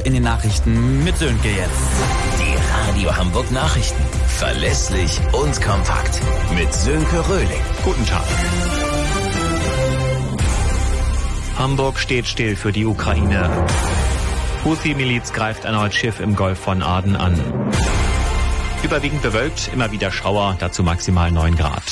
in den Nachrichten mit Sönke jetzt. Die Radio Hamburg Nachrichten. Verlässlich und kompakt. Mit Sönke Röhling. Guten Tag. Hamburg steht still für die Ukraine. Houthi-Miliz greift erneut Schiff im Golf von Aden an. Überwiegend bewölkt, immer wieder Schauer, dazu maximal 9 Grad.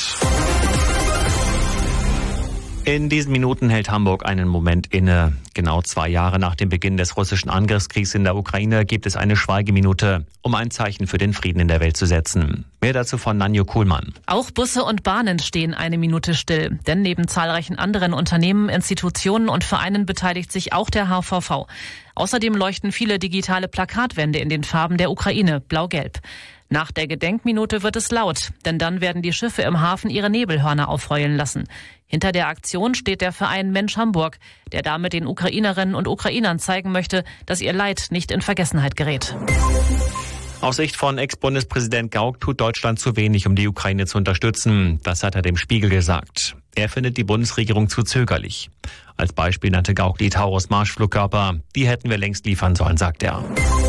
In diesen Minuten hält Hamburg einen Moment inne. Genau 2 Jahre nach dem Beginn des russischen Angriffskriegs in der Ukraine gibt es eine Schweigeminute, um ein Zeichen für den Frieden in der Welt zu setzen. Mehr dazu von Nanjo Kuhlmann. Auch Busse und Bahnen stehen eine Minute still. Denn neben zahlreichen anderen Unternehmen, Institutionen und Vereinen beteiligt sich auch der HVV. Außerdem leuchten viele digitale Plakatwände in den Farben der Ukraine, blau-gelb. Nach der Gedenkminute wird es laut, denn dann werden die Schiffe im Hafen ihre Nebelhörner aufheulen lassen. Hinter der Aktion steht der Verein Mensch Hamburg, der damit den Ukrainerinnen und Ukrainern zeigen möchte, dass ihr Leid nicht in Vergessenheit gerät. Aus Sicht von Ex-Bundespräsident Gauck tut Deutschland zu wenig, um die Ukraine zu unterstützen. Das hat er dem Spiegel gesagt. Er findet die Bundesregierung zu zögerlich. Als Beispiel nannte Gauck die Taurus-Marschflugkörper. Die hätten wir längst liefern sollen, sagt er.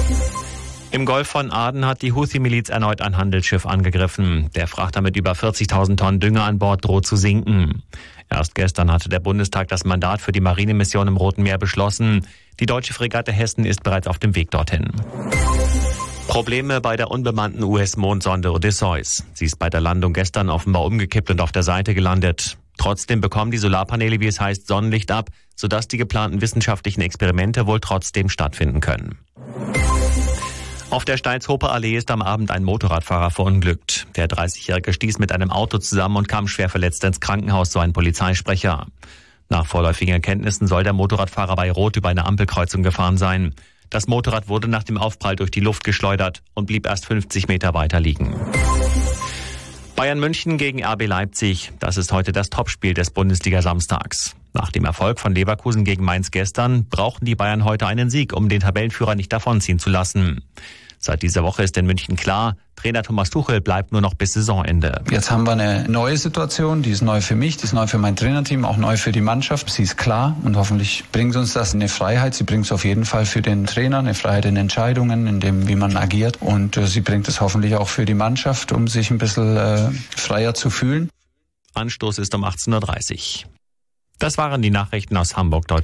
Im Golf von Aden hat die Houthi-Miliz erneut ein Handelsschiff angegriffen. Der Frachter mit über 40.000 Tonnen Dünger an Bord droht zu sinken. Erst gestern hatte der Bundestag das Mandat für die Marinemission im Roten Meer beschlossen. Die deutsche Fregatte Hessen ist bereits auf dem Weg dorthin. Probleme bei der unbemannten US-Mondsonde Odysseus. Sie ist bei der Landung gestern offenbar umgekippt und auf der Seite gelandet. Trotzdem bekommen die Solarpaneele, wie es heißt, Sonnenlicht ab, sodass die geplanten wissenschaftlichen Experimente wohl trotzdem stattfinden können. Auf der Steilshofer Allee ist am Abend ein Motorradfahrer verunglückt. Der 30-Jährige stieß mit einem Auto zusammen und kam schwer verletzt ins Krankenhaus, so ein Polizeisprecher. Nach vorläufigen Erkenntnissen soll der Motorradfahrer bei Rot über eine Ampelkreuzung gefahren sein. Das Motorrad wurde nach dem Aufprall durch die Luft geschleudert und blieb erst 50 Meter weiter liegen. Bayern München gegen RB Leipzig. Das ist heute das Topspiel des Bundesliga-Samstags. Nach dem Erfolg von Leverkusen gegen Mainz gestern brauchen die Bayern heute einen Sieg, um den Tabellenführer nicht davonziehen zu lassen. Seit dieser Woche ist in München klar, Trainer Thomas Tuchel bleibt nur noch bis Saisonende. Jetzt haben wir eine neue Situation, die ist neu für mich, die ist neu für mein Trainerteam, auch neu für die Mannschaft. Sie ist klar und hoffentlich bringt uns das eine Freiheit. Sie bringt es auf jeden Fall für den Trainer, eine Freiheit in Entscheidungen, in dem, wie man agiert. Und sie bringt es hoffentlich auch für die Mannschaft, um sich ein bisschen freier zu fühlen. Anstoß ist um 18:30 Uhr. Das waren die Nachrichten aus Hamburg, Deutschland.